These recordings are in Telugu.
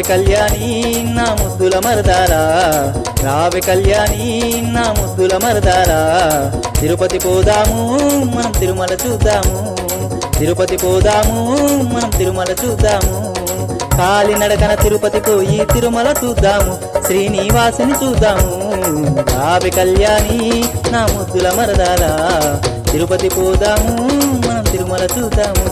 రావే కళ్యాణి నా ముద్దుల మరదాలా, రావే కళ్యాణి నా ముద్దుల మరదాలా. తిరుపతి పోదాము మనం తిరుమల చూద్దాము, తిరుపతి పోదాము మనం తిరుమల చూద్దాము. కాలినడకన తిరుపతి పోయి తిరుమల చూద్దాము, శ్రీనివాసుని చూద్దాము. రావే కళ్యాణి నా ముద్దుల మరదాలా, తిరుపతి పోదాము మనం తిరుమల చూద్దాము.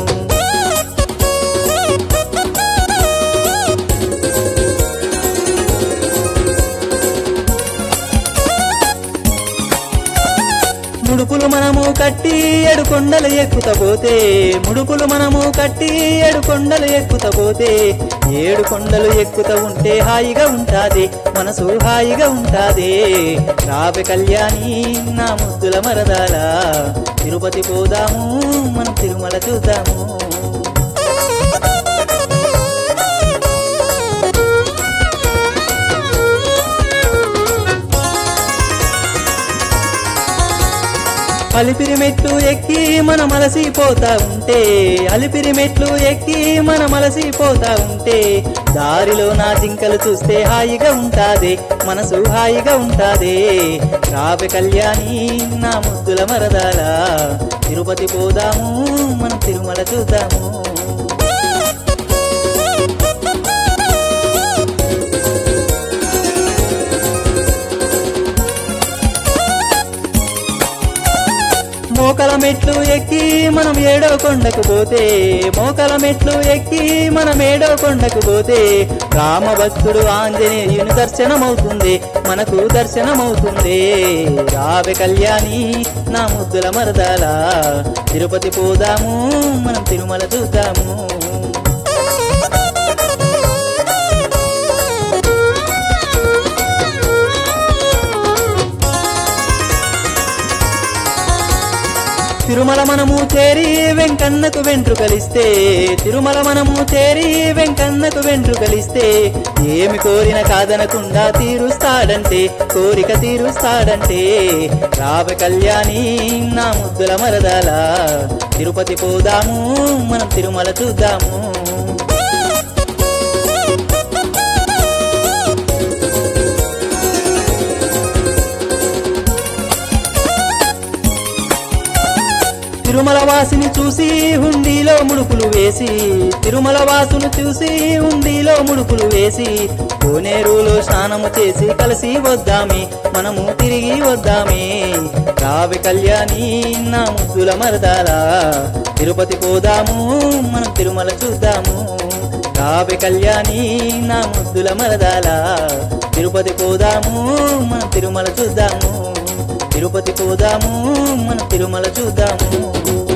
ముడుపులు మనము కట్టి ఏడు కొండలు ఎక్కుతపోతే, ముడుపులు మనము కట్టి ఏడు కొండలు ఎక్కుతపోతే, ఏడు కొండలు ఎక్కుత ఉంటే హాయిగా ఉంటాది, మనసు హాయిగా ఉంటాది. రావే కళ్యాణి నా ముద్దుల మరదాలా, తిరుపతి పోదాము మనం తిరుమల చూద్దాము. అలిపిరి మెట్లు ఎక్కి మనం అలసిపోతా ఉంటే, అలిపిరి మెట్లు ఎక్కి మనం అలసిపోతా ఉంటే, దారిలో నా జింకలు చూస్తే హాయిగా ఉంటాది, మనసు హాయిగా ఉంటాది. రావే కళ్యాణి నా ముద్దుల మరదాలా, తిరుపతి పోదాము మనం తిరుమల చూద్దాము. మోకల మెట్లు ఎక్కి మనం ఏడో కొండకు పోతే, మోకల మెట్లు ఎక్కి మనం ఏడో కొండకు పోతే, రామభక్తుడు ఆంజనేయుని దర్శనమవుతుంది, మనకు దర్శనమవుతుంది. రావే కళ్యాణి నా ముద్దుల మరదాలా, తిరుపతి పోదాము మనం తిరుమల చూద్దాము. తిరుమల మనము చేరి వెంకన్నకు వెంట్రుకలిస్తే, తిరుమల మనము చేరి వెంకన్నకు వెంట్రుకలిస్తే, ఏమి కోరిన కాదనకుండా తీరుస్తాడంటే, కోరిక తీరుస్తాడంటే. రావే కళ్యాణి నా ముద్దుల మరదాలా, తిరుపతి పోదాము మనం తిరుమల చూద్దాము. తిరుమల వాసిని చూసి హుండీలో ముడుపులు వేసి, తిరుమల వాసును చూసి హుండీలో ముడుపులు వేసి, కోనేరులో స్నానము చేసి కలిసి వద్దామే, మనము తిరిగి వద్దామే. రావే కళ్యాణి నా ముద్దుల మరదాలా, తిరుపతి పోదాము మనం తిరుమల చూద్దాము. రావే కళ్యాణి నా ముద్దుల మరదాలా, తిరుపతి పోదాము మనం తిరుమల చూద్దాము, తిరుపతి పోదాము మనం తిరుమల చూద్దాము.